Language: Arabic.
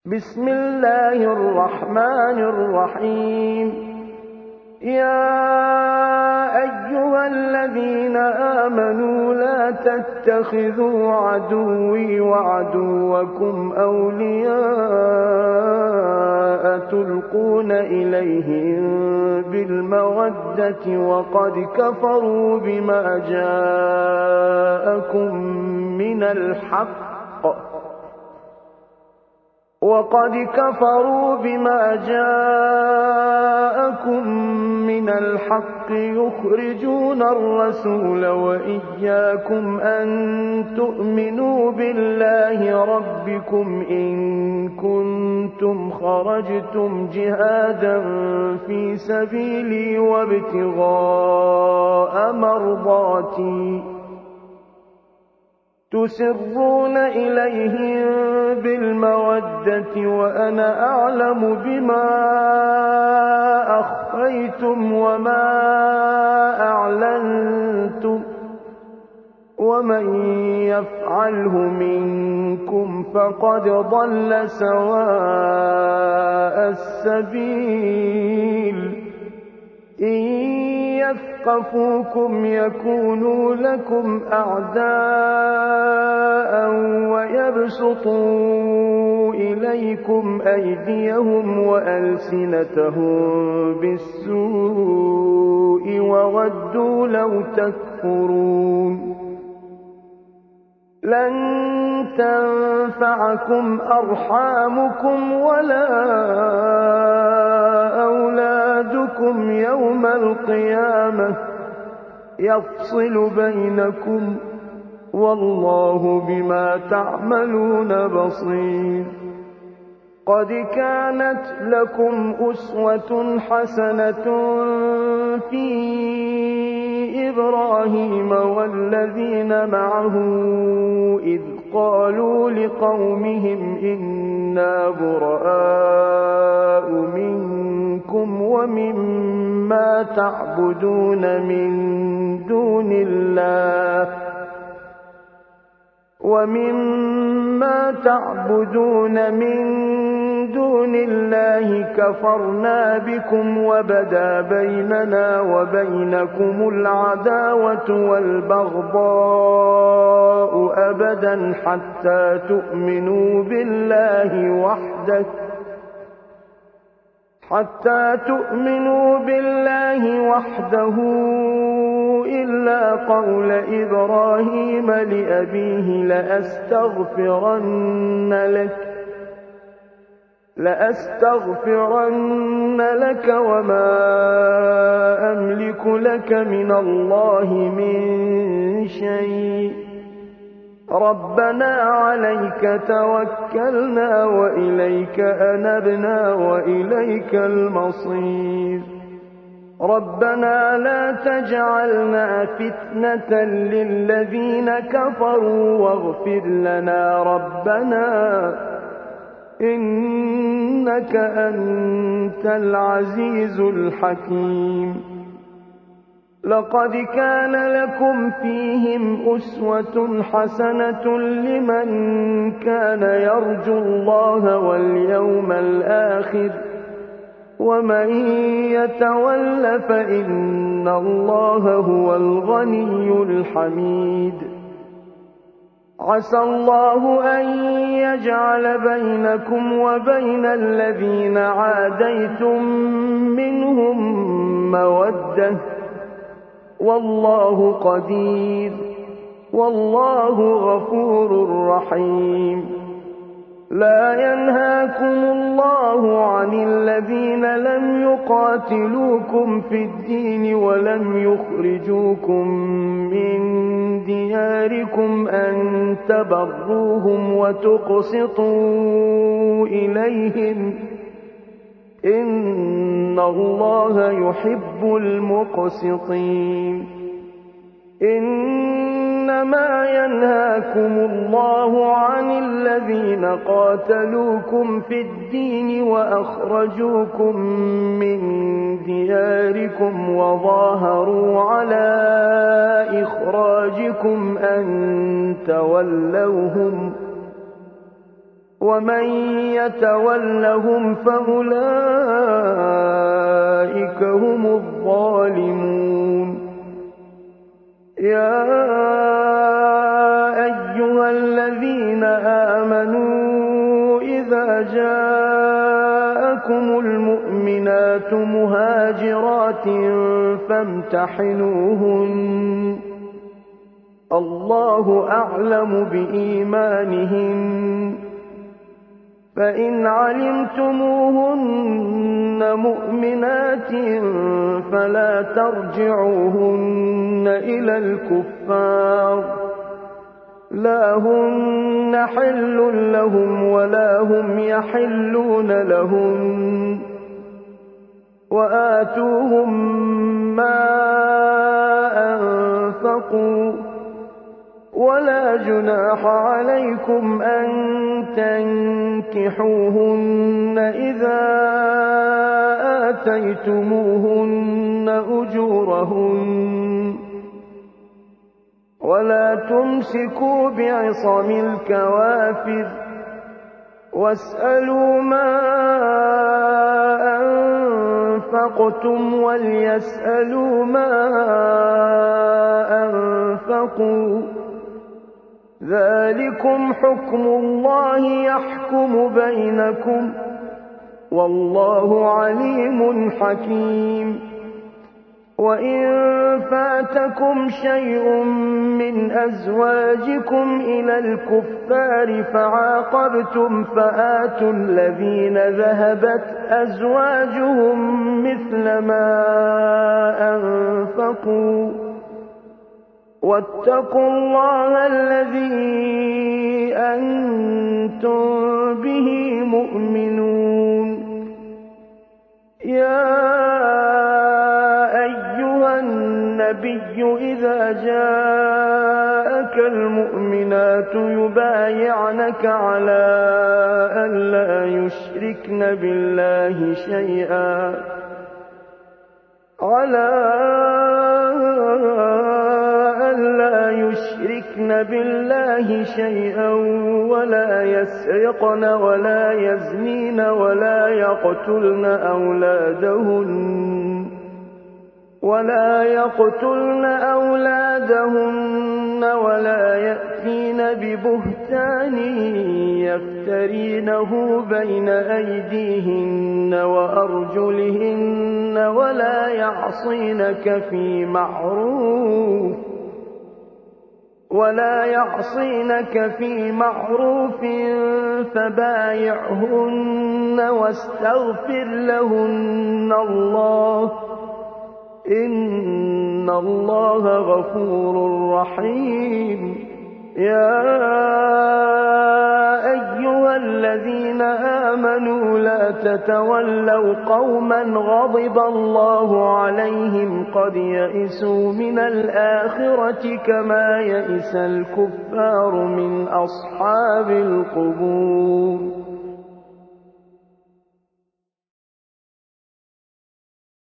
بسم الله الرحمن الرحيم. يا أيها الذين آمنوا لا تتخذوا عدوي وعدوكم أولياء تلقون إليهم بالمودة وقد كفروا بما جاءكم من الحق يخرجون الرسول وإياكم أن تؤمنوا بالله ربكم إن كنتم خرجتم جهادا في سبيلي وابتغاء مرضاتي تسرون إليهم بالمودة وأنا أعلم بما أخفيتم وما أعلنتم ومن يفعله منكم فقد ضل سواء السبيل. إن يثقفوكم يكونوا لكم أعداء ويبسطوا إليكم أيديهم وألسنتهم بالسوء وودوا لو تكفرون. لن تنفعكم أرحامكم ولا أولادكم يوم القيامة يفصل بينكم والله بما تعملون بصير. قد كانت لكم أسوة حسنة في إبراهيم والذين معه إذ قالوا لقومهم إنا براء منكم ومما تعبدون من دون الله كفرنا بكم وبدا بيننا وبينكم العداوة والبغضاء أبدا حتى تؤمنوا بالله وحده إلا قول إبراهيم لأبيه لأستغفرن لك وما أملك لك من الله من شيء ربنا عليك توكلنا وإليك أنبنا وإليك المصير. ربنا لا تجعلنا فتنة للذين كفروا واغفر لنا ربنا إنك أنت العزيز الحكيم. لقد كان لكم فيهم أسوة حسنة لمن كان يرجو الله واليوم الآخر ومن يتول فإن الله هو الغني الحميد. عسى الله أن يجعل بينكم وبين الذين عاديتم منهم مودة والله قدير والله غفور رحيم. لا ينهاكم الله عن الذين لم يقاتلوكم في الدين ولم يخرجوكم من دياركم أن تبروهم وتقسطوا إليهم إن الله يحب المقسطين. إنما ينهاكم الله عن الذين قاتلوكم في الدين وأخرجوكم من دياركم وظاهروا على إخراجكم أن تولوهم ومن يتولهم فأولئك هم الظالمون يا أيها الذين آمنوا إذا جاءكم المؤمنات مهاجرات فامتحنوهن الله أعلم بإيمانهن فإن علمتموهن مؤمنات فلا ترجعوهن إلى الكفار لا هن حل لهم ولا هم يحلون لهن وآتوهم ما أنفقوا ولا جناح عليكم أن تنكحوهن إذا آتيتموهن أجورهن ولا تمسكوا بعصم الكوافر واسألوا ما أنفقتم وليسألوا ما أنفقوا ذلكم حكم الله يحكم بينكم والله عليم حكيم وإن فاتكم شيء من أزواجكم إلى الكفار فعاقبتم فآتوا الذين ذهبت أزواجهم مثل ما أنفقوا واتقوا الله الذي أنتم به مؤمنون يا أيها النبي إذا جاءك المؤمنات يبايعنك على أن لا يشركن بالله شيئا ولا يسرقن ولا يزنين ولا يقتلن أولادهن ولا يأتين ببهتان يفترينه بين أيديهن وأرجلهن ولا يعصينك في معروف فبايعهن واستغفر لهن الله إن الله غفور رحيم يا أيها الذين آمنوا لا تتولوا قوما غضب الله عليهم قد يئسوا من الآخرة كما يئس الكفار من أصحاب القبور